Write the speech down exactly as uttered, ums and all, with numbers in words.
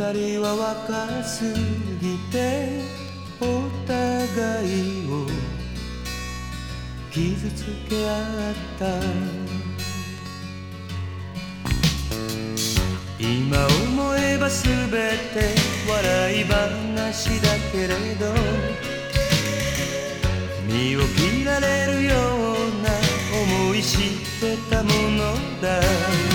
人は若すぎてお互いを傷つけ合った。今思えばすべて笑い話だけれど、身を切られるような思いしてたものだ。